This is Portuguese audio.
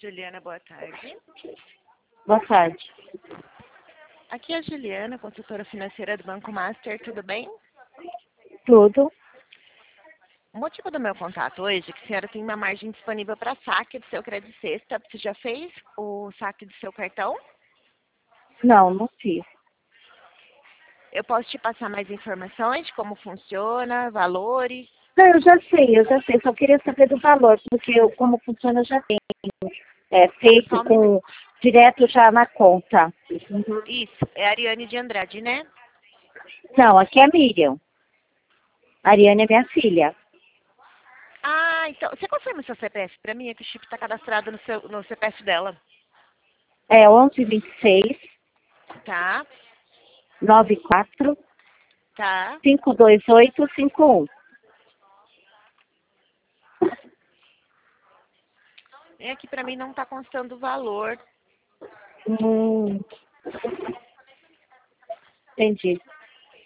Juliana, boa tarde. Boa tarde. Aqui é a Juliana, consultora financeira do Banco Master, tudo bem? Tudo? O motivo do meu contato hoje é que a senhora tem uma margem disponível para saque do seu crédito sexta. Você já fez o saque do seu cartão? Não fiz. Eu posso te passar mais informações de como funciona, valores? Não, eu já sei. Só queria saber do valor, porque como funciona eu já tenho. Feito Só um minuto. direto já na conta. Isso, é a Ariane de Andrade, né? Não, aqui é a Miriam. A Ariane é minha filha. Ah, então, você confirma o seu CPF para mim? É que o chip está cadastrado no CPF dela. É 1126 Tá, 94 tá. 52851. É que para mim não está constando o valor. Entendi.